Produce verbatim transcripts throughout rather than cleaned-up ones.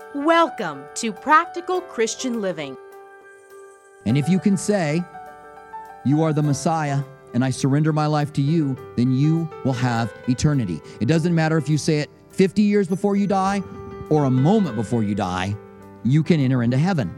Welcome to Practical Christian Living. And if you can say, you are the Messiah, and I surrender my life to you, then you will have eternity. It doesn't matter if you say it fifty years before you die or a moment before you die, you can enter into heaven.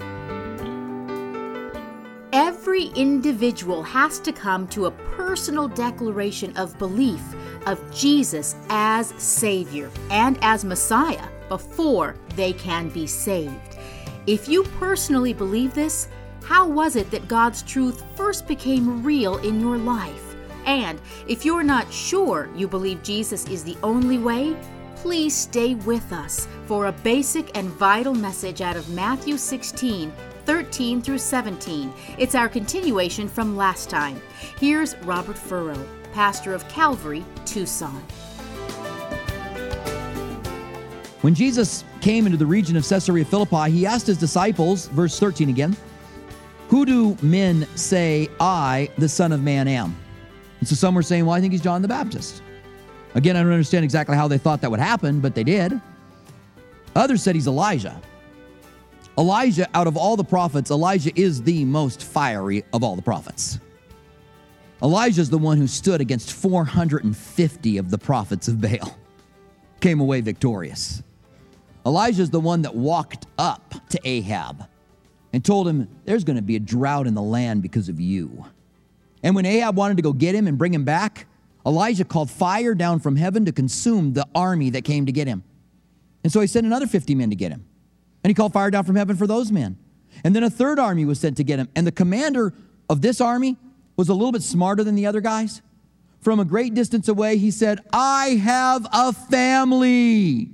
Every individual has to come to a personal declaration of belief of Jesus as Savior and as Messiah before they can be saved. If you personally believe this, how was it that God's truth first became real in your life? And if you're not sure you believe Jesus is the only way, please stay with us for a basic and vital message out of Matthew sixteen, thirteen through seventeen. It's our continuation from last time. Here's Robert Furrow, pastor of Calvary, Tucson. When Jesus came into the region of Caesarea Philippi, he asked his disciples, verse thirteen again, "Who do men say I, the Son of Man, am?" And so some were saying, well, I think he's John the Baptist. Again, I don't understand exactly how they thought that would happen, but they did. Others said he's Elijah. Elijah, out of all the prophets, Elijah is the most fiery of all the prophets. Elijah is the one who stood against four hundred fifty of the prophets of Baal, came away victorious. Elijah is the one that walked up to Ahab and told him, there's going to be a drought in the land because of you. And when Ahab wanted to go get him and bring him back, Elijah called fire down from heaven to consume the army that came to get him. And so he sent another fifty men to get him. And he called fire down from heaven for those men. And then a third army was sent to get him. And the commander of this army was a little bit smarter than the other guys. From a great distance away, he said, I have a family.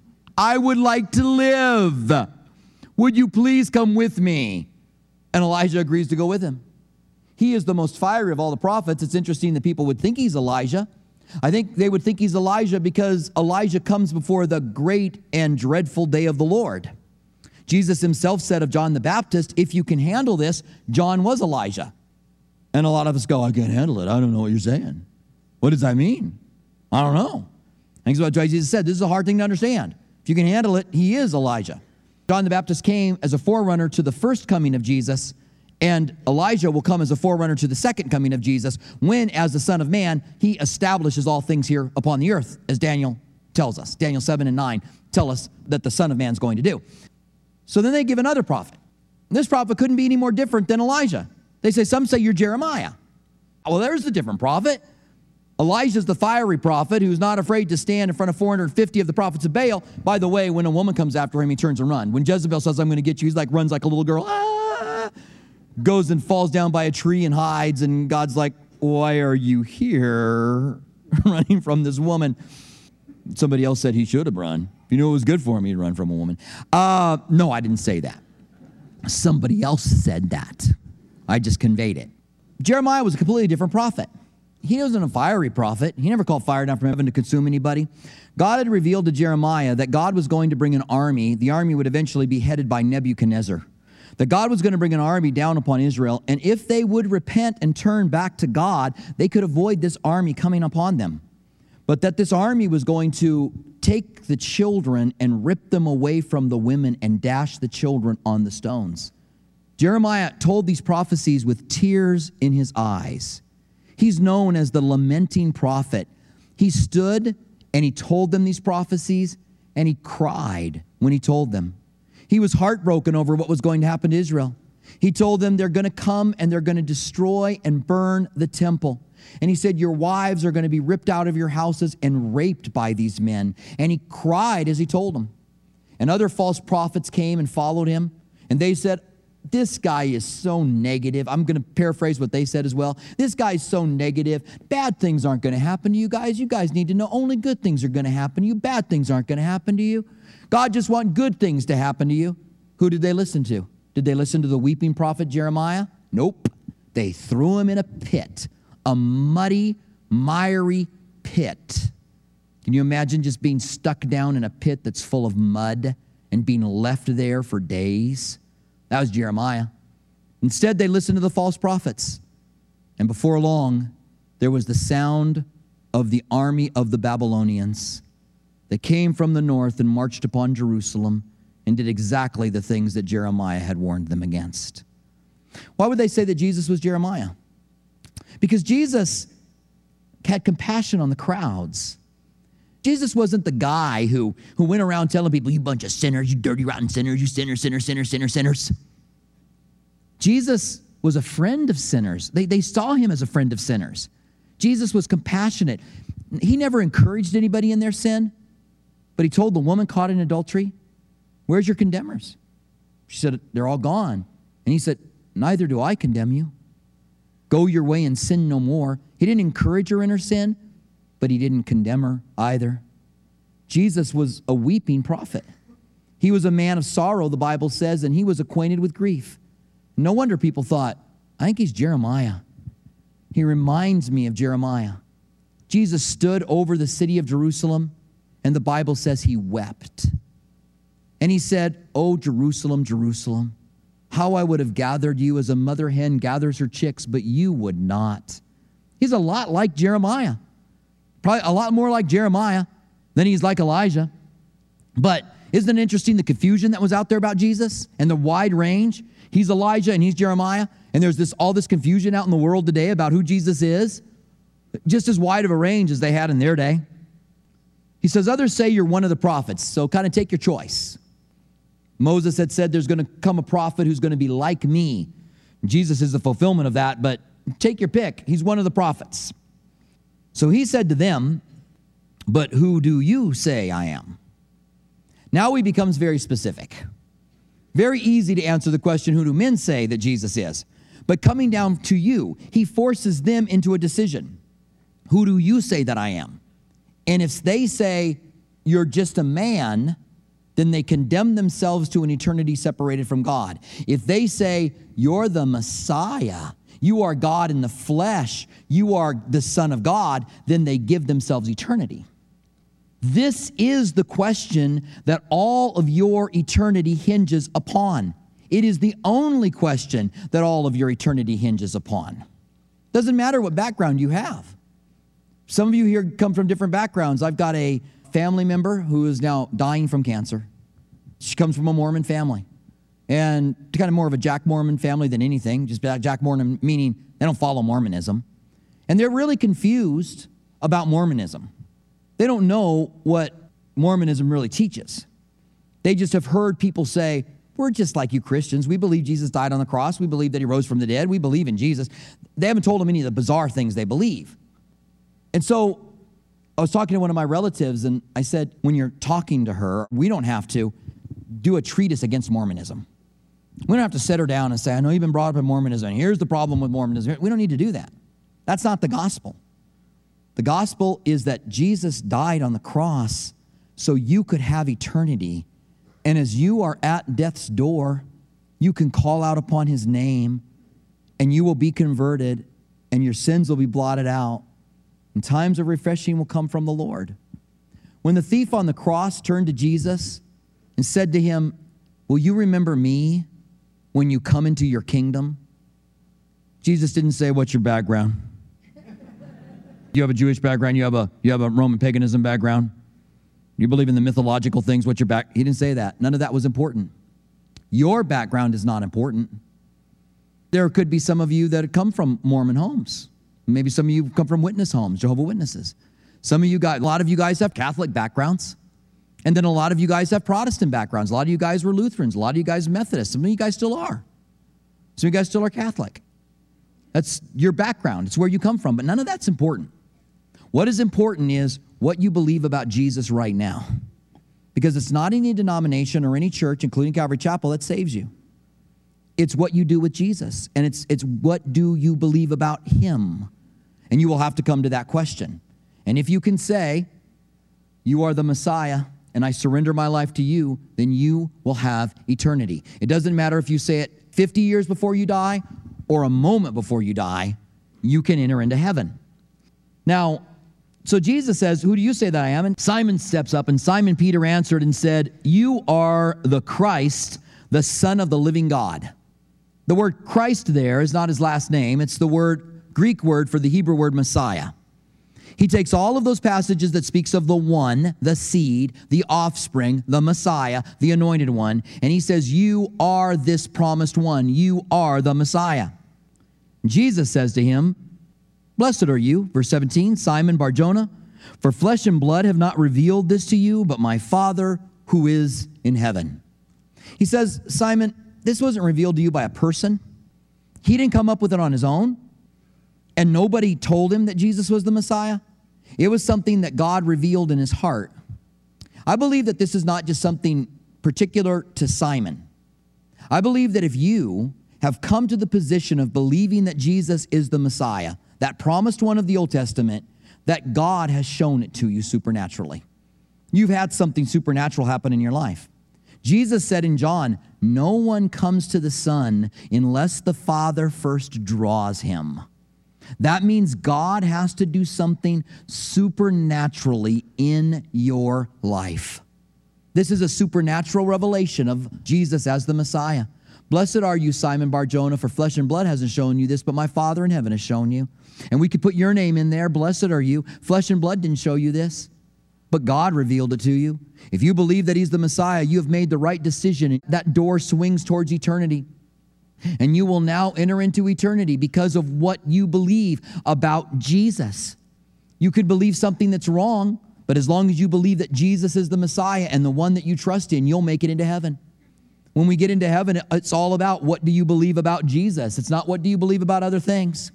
I would like to live. Would you please come with me? And Elijah agrees to go with him. He is the most fiery of all the prophets. It's interesting that people would think he's Elijah. I think they would think he's Elijah because Elijah comes before the great and dreadful day of the Lord. Jesus himself said of John the Baptist, if you can handle this, John was Elijah. And a lot of us go, I can't handle it. I don't know what you're saying. What does that mean? I don't know. That's what Jesus said. This is a hard thing to understand. If you can handle it, he is Elijah. John the Baptist came as a forerunner to the first coming of Jesus, and Elijah will come as a forerunner to the second coming of Jesus when, as the Son of Man, he establishes all things here upon the earth, as Daniel tells us. Daniel seven and nine tell us that the Son of Man is going to do. So then they give another prophet. This prophet couldn't be any more different than Elijah. They say, some say you're Jeremiah. Well, there's the different prophet. Elijah's the fiery prophet who's not afraid to stand in front of four hundred fifty of the prophets of Baal. By the way, when a woman comes after him, he turns and runs. When Jezebel says, I'm going to get you, he's like, runs like a little girl. Ah! Goes and falls down by a tree and hides. And God's like, why are you here running from this woman? Somebody else said he should have run. If you knew it was good for him, he'd run from a woman. Uh, no, I didn't say that. Somebody else said that. I just conveyed it. Jeremiah was a completely different prophet. He wasn't a fiery prophet. He never called fire down from heaven to consume anybody. God had revealed to Jeremiah that God was going to bring an army. The army would eventually be headed by Nebuchadnezzar. That God was going to bring an army down upon Israel, and if they would repent and turn back to God, they could avoid this army coming upon them. But that this army was going to take the children and rip them away from the women and dash the children on the stones. Jeremiah told these prophecies with tears in his eyes. He's known as the lamenting prophet. He stood and he told them these prophecies, and he cried when he told them. He was heartbroken over what was going to happen to Israel. He told them they're going to come and they're going to destroy and burn the temple. And he said, your wives are going to be ripped out of your houses and raped by these men. And he cried as he told them. And other false prophets came and followed him. And they said, this guy is so negative. I'm going to paraphrase what they said as well. This guy's so negative. Bad things aren't going to happen to you guys. You guys need to know only good things are going to happen to you. Bad things aren't going to happen to you. God just wants good things to happen to you. Who did they listen to? Did they listen to the weeping prophet Jeremiah? Nope. They threw him in a pit, a muddy, miry pit. Can you imagine just being stuck down in a pit that's full of mud and being left there for days? That was Jeremiah. Instead, they listened to the false prophets. And before long, there was the sound of the army of the Babylonians that came from the north and marched upon Jerusalem and did exactly the things that Jeremiah had warned them against. Why would they say that Jesus was Jeremiah? Because Jesus had compassion on the crowds. Jesus wasn't the guy who, who went around telling people, you bunch of sinners, you dirty, rotten sinners, you sinners, sinners, sinners, sinners, sinners. Jesus was a friend of sinners. They, they saw him as a friend of sinners. Jesus was compassionate. He never encouraged anybody in their sin, but he told the woman caught in adultery, where's your condemners? She said, they're all gone. And he said, neither do I condemn you. Go your way and sin no more. He didn't encourage her in her sin, but he didn't condemn her either. Jesus was a weeping prophet. He was a man of sorrow, the Bible says, and he was acquainted with grief. No wonder people thought, I think he's Jeremiah. He reminds me of Jeremiah. Jesus stood over the city of Jerusalem, and the Bible says he wept. And he said, oh, Jerusalem, Jerusalem, how I would have gathered you as a mother hen gathers her chicks, but you would not. He's a lot like Jeremiah. Probably a lot more like Jeremiah than he's like Elijah. But isn't it interesting the confusion that was out there about Jesus and the wide range? He's Elijah and he's Jeremiah, and there's this all this confusion out in the world today about who Jesus is, just as wide of a range as they had in their day. He says, others say you're one of the prophets, so kind of take your choice. Moses had said there's going to come a prophet who's going to be like me. Jesus is the fulfillment of that, but take your pick. He's one of the prophets. So he said to them, but who do you say I am? Now he becomes very specific. Very easy to answer the question, who do men say that Jesus is? But coming down to you, he forces them into a decision. Who do you say that I am? And if they say you're just a man, then they condemn themselves to an eternity separated from God. If they say you're the Messiah, you are God in the flesh, you are the Son of God, then they give themselves eternity. This is the question that all of your eternity hinges upon. It is the only question that all of your eternity hinges upon. Doesn't matter what background you have. Some of you here come from different backgrounds. I've got a family member who is now dying from cancer. She comes from a Mormon family. And kind of more of a Jack Mormon family than anything. Just Jack Mormon meaning they don't follow Mormonism. And they're really confused about Mormonism. They don't know what Mormonism really teaches. They just have heard people say, we're just like you Christians. We believe Jesus died on the cross. We believe that he rose from the dead. We believe in Jesus. They haven't told them any of the bizarre things they believe. And so I was talking to one of my relatives, and I said, when you're talking to her, we don't have to do a treatise against Mormonism. We don't have to sit her down and say, I know you've been brought up in Mormonism, and here's the problem with Mormonism. We don't need to do that. That's not the gospel. The gospel is that Jesus died on the cross so you could have eternity. And as you are at death's door, you can call out upon his name, and you will be converted, and your sins will be blotted out, and times of refreshing will come from the Lord. When the thief on the cross turned to Jesus and said to him, will you remember me when you come into your kingdom? Jesus didn't say, what's your background? You have a Jewish background, you have a you have a Roman paganism background. You believe in the mythological things, what's your back? He didn't say that. None of that was important. Your background is not important. There could be some of you that come from Mormon homes. Maybe some of you come from witness homes, Jehovah's Witnesses. Some of you guys, a lot of you guys have Catholic backgrounds. And then a lot of you guys have Protestant backgrounds. A lot of you guys were Lutherans. A lot of you guys are Methodists. Some of you guys still are. Some of you guys still are Catholic. That's your background. It's where you come from. But none of that's important. What is important is what you believe about Jesus right now. Because it's not any denomination or any church, including Calvary Chapel, that saves you. It's what you do with Jesus. And it's, it's what do you believe about him? And you will have to come to that question. And if you can say, you are the Messiah, and I surrender my life to you, then you will have eternity. It doesn't matter if you say it fifty years before you die or a moment before you die, you can enter into heaven. Now, so Jesus says, who do you say that I am? And Simon steps up, and Simon Peter answered and said, you are the Christ, the Son of the living God. The word Christ there is not his last name. It's the word Greek word for the Hebrew word Messiah. He takes all of those passages that speaks of the one, the seed, the offspring, the Messiah, the anointed one, and he says, you are this promised one. You are the Messiah. Jesus says to him, blessed are you, verse seventeen, Simon Bar-Jonah, for flesh and blood have not revealed this to you, but my Father who is in heaven. He says, Simon, this wasn't revealed to you by a person. He didn't come up with it on his own. And nobody told him that Jesus was the Messiah. It was something that God revealed in his heart. I believe that this is not just something particular to Simon. I believe that if you have come to the position of believing that Jesus is the Messiah, that promised one of the Old Testament, that God has shown it to you supernaturally. You've had something supernatural happen in your life. Jesus said in John, no one comes to the Son unless the Father first draws him. That means God has to do something supernaturally in your life. This is a supernatural revelation of Jesus as the Messiah. Blessed are you, Simon Bar-Jonah, for flesh and blood hasn't shown you this, but my Father in heaven has shown you. And we could put your name in there. Blessed are you. Flesh and blood didn't show you this, but God revealed it to you. If you believe that he's the Messiah, you have made the right decision. That door swings towards eternity. And you will now enter into eternity because of what you believe about Jesus. You could believe something that's wrong, but as long as you believe that Jesus is the Messiah and the one that you trust in, you'll make it into heaven. When we get into heaven, it's all about what do you believe about Jesus. It's not what do you believe about other things.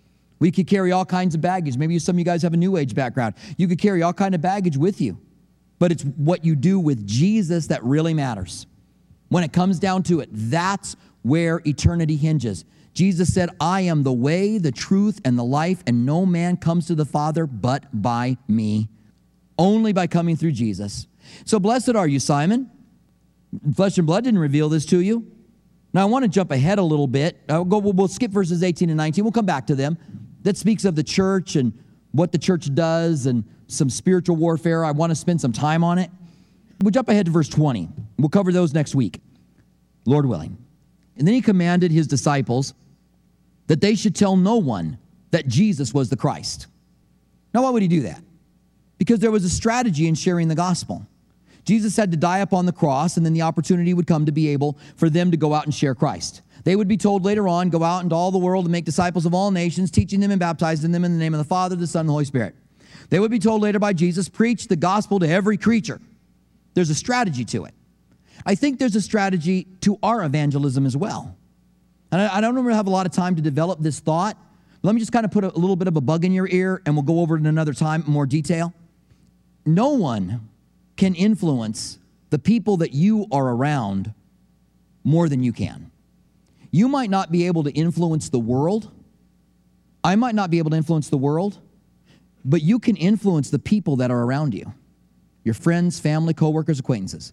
We could carry all kinds of baggage. Maybe some of you guys have a New Age background. You could carry all kinds of baggage with you, but it's what you do with Jesus that really matters. When it comes down to it, that's where eternity hinges. Jesus said, I am the way, the truth, and the life, and no man comes to the Father but by me. Only by coming through Jesus. So blessed are you, Simon. Flesh and blood didn't reveal this to you. Now I want to jump ahead a little bit. I'll go, we'll, we'll skip verses eighteen and nineteen. We'll come back to them. That speaks of the church and what the church does and some spiritual warfare. I want to spend some time on it. We'll jump ahead to verse twenty. We'll cover those next week, Lord willing. And then he commanded his disciples that they should tell no one that Jesus was the Christ. Now, why would he do that? Because there was a strategy in sharing the gospel. Jesus had to die upon the cross, and then the opportunity would come to be able for them to go out and share Christ. They would be told later on, go out into all the world and make disciples of all nations, teaching them and baptizing them in the name of the Father, the Son, and the Holy Spirit. They would be told later by Jesus, preach the gospel to every creature. There's a strategy to it. I think there's a strategy to our evangelism as well. And I, I don't really have a lot of time to develop this thought. Let me just kind of put a, a little bit of a bug in your ear, and we'll go over it in another time in more detail. No one can influence the people that you are around more than you can. You might not be able to influence the world. I might not be able to influence the world, but you can influence the people that are around you. Your friends, family, coworkers, acquaintances.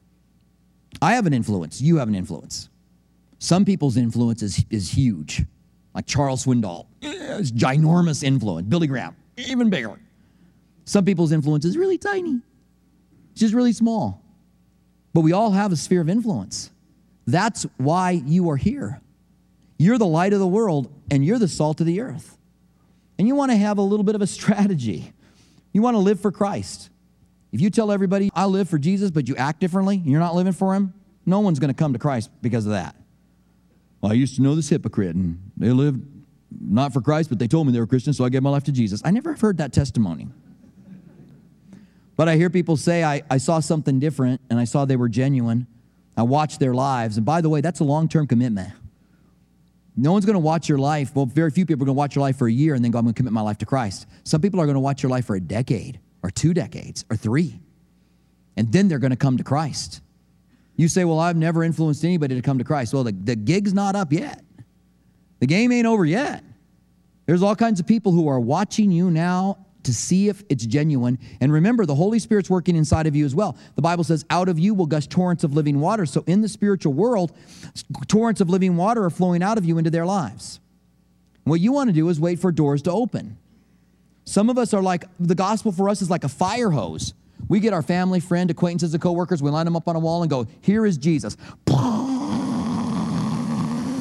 I have an influence. You have an influence. Some people's influence is, is huge, like Charles Swindoll. It's ginormous influence. Billy Graham, even bigger. Some people's influence is really tiny. It's just really small. But we all have a sphere of influence. That's why you are here. You're the light of the world, and you're the salt of the earth. And you want to have a little bit of a strategy. You want to live for Christ. If you tell everybody, I live for Jesus, but you act differently, you're not living for him, no one's going to come to Christ because of that. Well, I used to know this hypocrite, and they lived not for Christ, but they told me they were Christians, so I gave my life to Jesus. I never have heard that testimony. But I hear people say, I, I saw something different, and I saw they were genuine. I watched their lives. And by the way, that's a long-term commitment. No one's going to watch your life. Well, very few people are going to watch your life for a year and then go, I'm going to commit my life to Christ. Some people are going to watch your life for a decade or two decades or three. And then they're going to come to Christ. You say, well, I've never influenced anybody to come to Christ. Well, the, the gig's not up yet. The game ain't over yet. There's all kinds of people who are watching you now to see if it's genuine. And remember, the Holy Spirit's working inside of you as well. The Bible says, out of you will gush torrents of living water. So in the spiritual world, torrents of living water are flowing out of you into their lives. What you want to do is wait for doors to open. Some of us are like, the gospel for us is like a fire hose. We get our family, friend, acquaintances, and coworkers, we line them up on a wall and go, here is Jesus.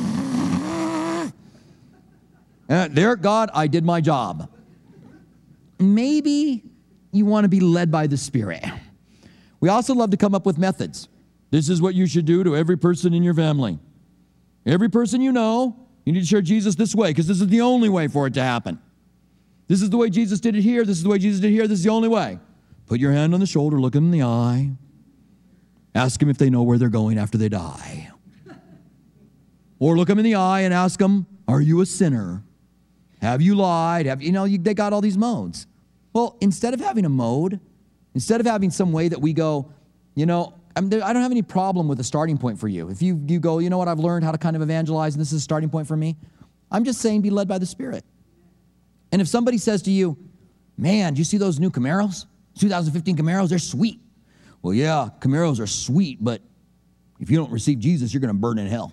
Uh, there, God, I did my job. maybe you want to be led by the Spirit. We also love to come up with methods. This is what you should do to every person in your family. Every person you know, you need to share Jesus this way because this is the only way for it to happen. This is the way Jesus did it here. This is the way Jesus did it here. This is the only way. Put your hand on the shoulder, look them in the eye. Ask them if they know where they're going after they die. Or look them in the eye and ask them, are you a sinner? Have you lied? Have you know, you, they got all these modes. Well, instead of having a mode, instead of having some way that we go, you know, I mean, I don't have any problem with a starting point for you. If you, you go, you know what, I've learned how to kind of evangelize, and this is a starting point for me. I'm just saying be led by the Spirit. And if somebody says to you, man, do you see those new Camaros? twenty fifteen Camaros, they're sweet. Well, yeah, Camaros are sweet, but if you don't receive Jesus, you're going to burn in hell.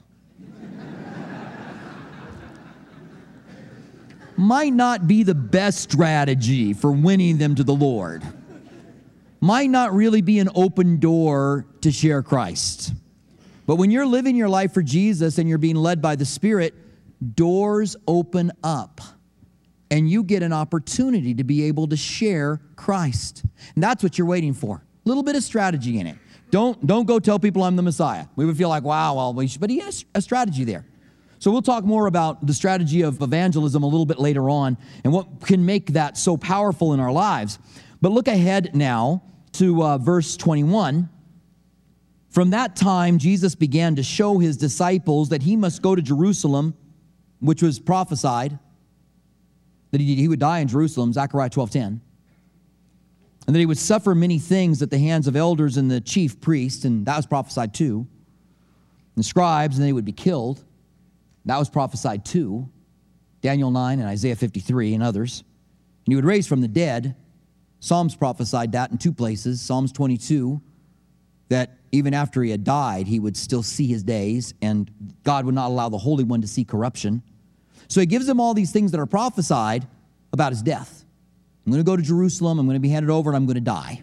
Might not be the best strategy for winning them to the Lord. Might not really be an open door to share Christ. But when you're living your life for Jesus and you're being led by the Spirit, doors open up and you get an opportunity to be able to share Christ. And that's what you're waiting for. A little bit of strategy in it. Don't, don't go tell people I'm the Messiah. We would feel like, wow, well, we should, but he has a strategy there. So we'll talk more about the strategy of evangelism a little bit later on and what can make that so powerful in our lives. But look ahead now to uh, verse twenty-one. From that time, Jesus began to show his disciples that he must go to Jerusalem, which was prophesied, that he, he would die in Jerusalem, Zechariah twelve ten, and that he would suffer many things at the hands of elders and the chief priests, and that was prophesied too, and scribes, and they would be killed. That was prophesied too, Daniel nine and Isaiah fifty-three and others. And he would raise from the dead. Psalms prophesied that in two places. Psalms twenty-two, that even after he had died, he would still see his days, and God would not allow the Holy One to see corruption. So he gives them all these things that are prophesied about his death. I'm going to go to Jerusalem, I'm going to be handed over, and I'm going to die.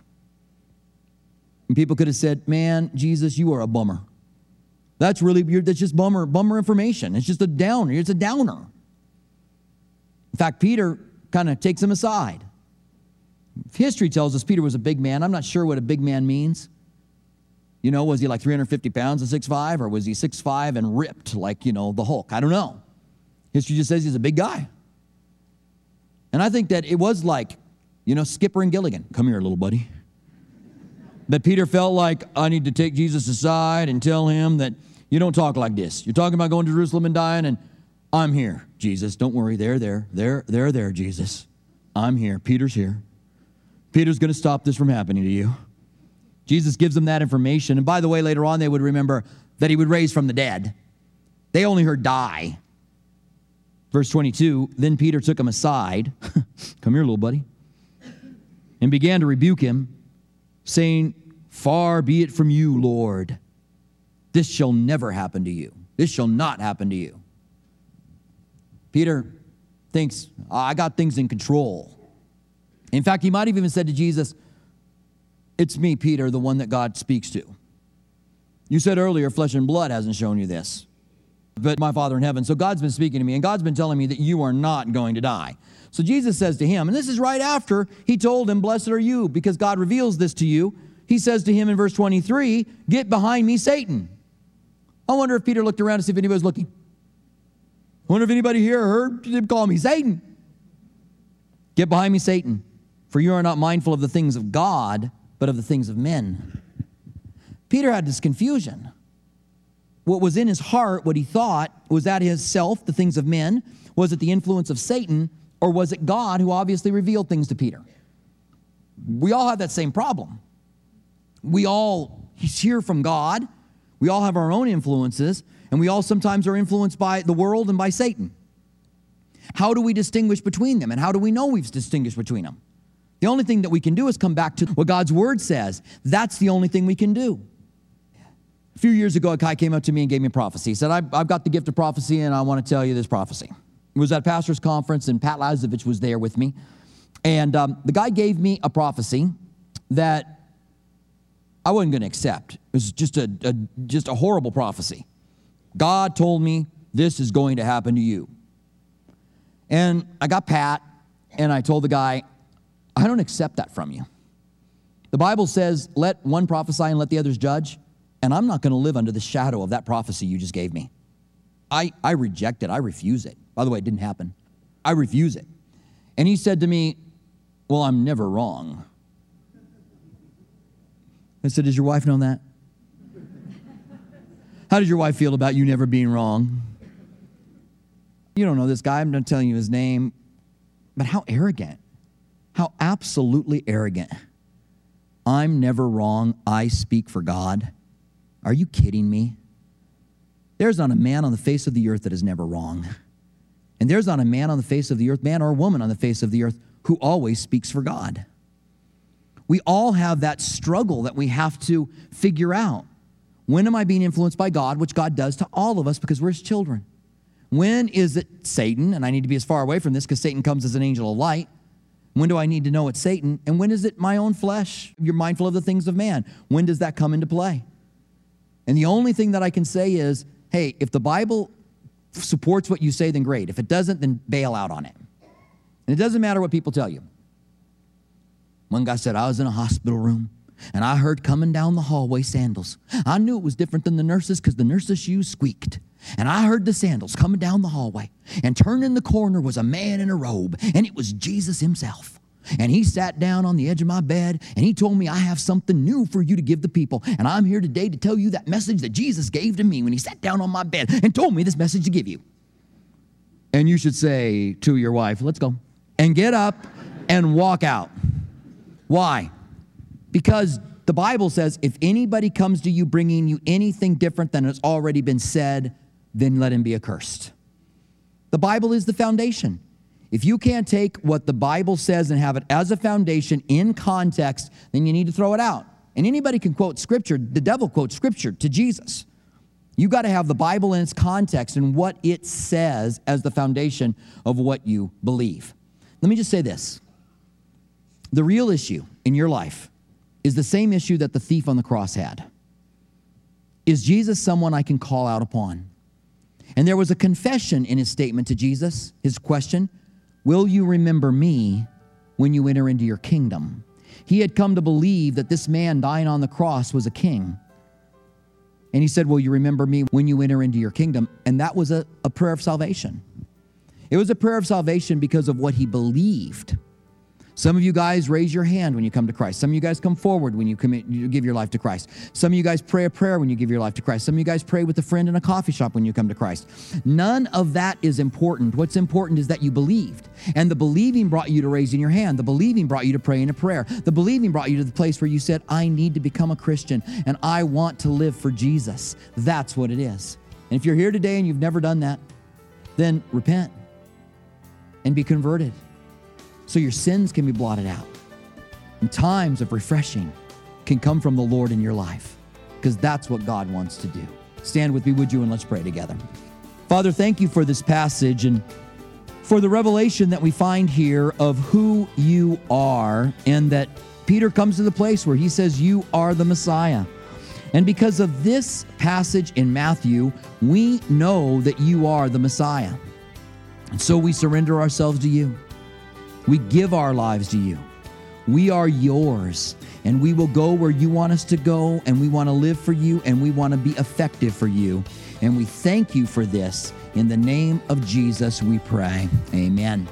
And people could have said, man, Jesus, you are a bummer. That's really, that's just bummer, bummer information. It's just a downer. It's a downer. In fact, Peter kind of takes him aside. History tells us Peter was a big man. I'm not sure what a big man means. You know, was he like three hundred fifty pounds and six five, or was he six five and ripped like, you know, the Hulk? I don't know. History just says he's a big guy. And I think that it was like, you know, Skipper and Gilligan. Come here, little buddy. That Peter felt like, I need to take Jesus aside and tell him that you don't talk like this. You're talking about going to Jerusalem and dying, and I'm here, Jesus. Don't worry. There, there, there, there, there, Jesus. I'm here. Peter's here. Peter's going to stop this from happening to you. Jesus gives them that information. And by the way, later on, they would remember that he would raise from the dead. They only heard die. Verse twenty-two, then Peter took him aside. Come here, little buddy. And began to rebuke him, saying, far be it from you, Lord. This shall never happen to you. This shall not happen to you. Peter thinks, I got things in control. In fact, he might have even said to Jesus, it's me, Peter, the one that God speaks to. You said earlier, flesh and blood hasn't shown you this, but my Father in heaven. So God's been speaking to me, and God's been telling me that you are not going to die. So Jesus says to him, and this is right after he told him, blessed are you, because God reveals this to you. He says to him in verse twenty-three, get behind me, Satan. I wonder if Peter looked around to see if anybody was looking. I wonder if anybody here heard him call me Satan. Get behind me, Satan, for you are not mindful of the things of God, but of the things of men. Peter had this confusion. What was in his heart, what he thought, was that his self, the things of men? Was it the influence of Satan, or was it God who obviously revealed things to Peter? We all have that same problem. We all hear from God. We all have our own influences, and we all sometimes are influenced by the world and by Satan. How do we distinguish between them, and how do we know we've distinguished between them? The only thing that we can do is come back to what God's Word says. That's the only thing we can do. A few years ago, a guy came up to me and gave me a prophecy. He said, I've, I've got the gift of prophecy, and I want to tell you this prophecy. It was at a pastor's conference, and Pat Lazovich was there with me. And um, the guy gave me a prophecy that I wasn't going to accept. It was just a, a just a horrible prophecy. God told me this is going to happen to you. And I got Pat, and I told the guy, I don't accept that from you. The Bible says, let one prophesy and let the others judge, and I'm not going to live under the shadow of that prophecy you just gave me. I, I reject it. I refuse it. By the way, it didn't happen. I refuse it. And he said to me, well, I'm never wrong. I said, does your wife know that? How does your wife feel about you never being wrong? You don't know this guy. I'm not telling you his name. But how arrogant. How absolutely arrogant. I'm never wrong. I speak for God. Are you kidding me? There's not a man on the face of the earth that is never wrong. And there's not a man on the face of the earth, man or woman on the face of the earth, who always speaks for God. We all have that struggle that we have to figure out. When am I being influenced by God, which God does to all of us because we're his children? When is it Satan? And I need to be as far away from this because Satan comes as an angel of light. When do I need to know it's Satan? And when is it my own flesh? You're mindful of the things of man. When does that come into play? And the only thing that I can say is, hey, if the Bible supports what you say, then great. If it doesn't, then bail out on it. And it doesn't matter what people tell you. One guy said, I was in a hospital room, and I heard coming down the hallway sandals. I knew it was different than the nurses because the nurses' shoes squeaked. And I heard the sandals coming down the hallway. And turning the corner was a man in a robe, and it was Jesus himself. And he sat down on the edge of my bed, and he told me, I have something new for you to give the people. And I'm here today to tell you that message that Jesus gave to me when he sat down on my bed and told me this message to give you. And you should say to your wife, let's go. And get up and walk out. Why? Because the Bible says, if anybody comes to you bringing you anything different than has already been said, then let him be accursed. The Bible is the foundation. If you can't take what the Bible says and have it as a foundation in context, then you need to throw it out. And anybody can quote Scripture. The devil quotes Scripture to Jesus. You got to have the Bible in its context and what it says as the foundation of what you believe. Let me just say this. The real issue in your life is the same issue that the thief on the cross had. Is Jesus someone I can call out upon? And there was a confession in his statement to Jesus, his question, will you remember me when you enter into your kingdom? He had come to believe that this man dying on the cross was a king. And he said, will you remember me when you enter into your kingdom? And that was a, a prayer of salvation. It was a prayer of salvation because of what he believed. Some of you guys raise your hand when you come to Christ. Some of you guys come forward when you commit, you give your life to Christ. Some of you guys pray a prayer when you give your life to Christ. Some of you guys pray with a friend in a coffee shop when you come to Christ. None of that is important. What's important is that you believed. And the believing brought you to raising your hand. The believing brought you to praying a prayer. The believing brought you to the place where you said, I need to become a Christian and I want to live for Jesus. That's what it is. And if you're here today and you've never done that, then repent and be converted, so your sins can be blotted out. And times of refreshing can come from the Lord in your life, because that's what God wants to do. Stand with me, would you, and let's pray together. Father, thank you for this passage and for the revelation that we find here of who you are, and that Peter comes to the place where he says, you are the Messiah. And because of this passage in Matthew, we know that you are the Messiah. And so we surrender ourselves to you. We give our lives to you. We are yours, and we will go where you want us to go, and we want to live for you, and we want to be effective for you. And we thank you for this. In the name of Jesus, we pray. Amen.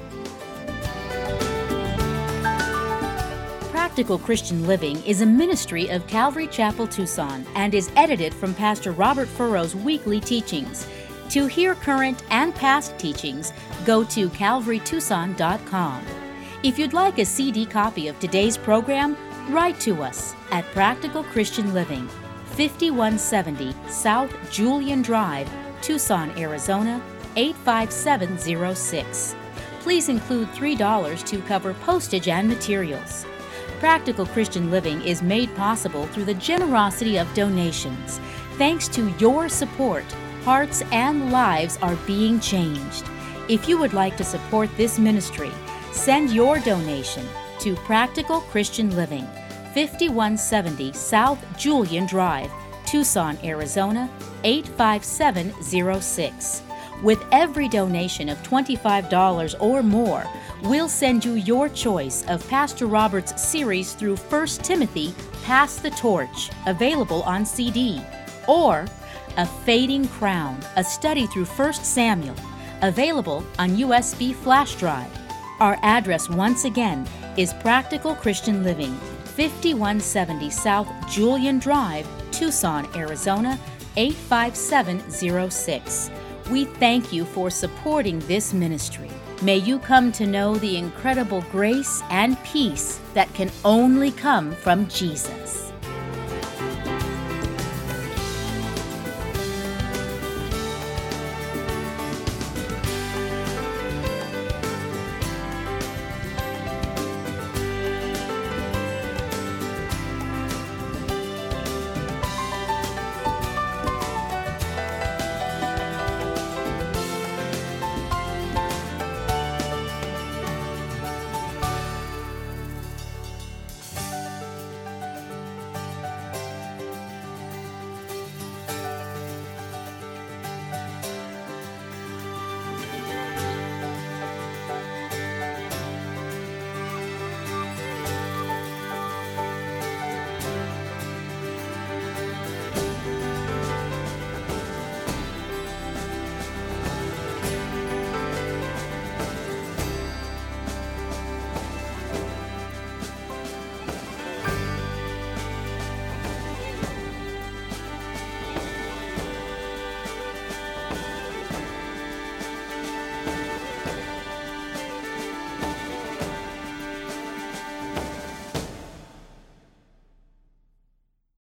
Practical Christian Living is a ministry of Calvary Chapel, Tucson, and is edited from Pastor Robert Furrow's weekly teachings. To hear current and past teachings, go to calvary tucson dot com. If you'd like a C D copy of today's program, write to us at Practical Christian Living, fifty-one seventy South Julian Drive, Tucson, Arizona, eight five seven zero six. Please include three dollars to cover postage and materials. Practical Christian Living is made possible through the generosity of donations. Thanks to your support, hearts and lives are being changed. If you would like to support this ministry, send your donation to Practical Christian Living, fifty-one seventy South Julian Drive, Tucson, Arizona, eight five seven zero six. With every donation of twenty-five dollars or more, we'll send you your choice of Pastor Robert's series through First Timothy, Pass the Torch, available on C D, or A Fading Crown, a study through First Samuel, available on U S B flash drive. Our address once again is Practical Christian Living, fifty-one seventy South Julian Drive, Tucson, Arizona, eight five seven zero six. We thank you for supporting this ministry. May you come to know the incredible grace and peace that can only come from Jesus.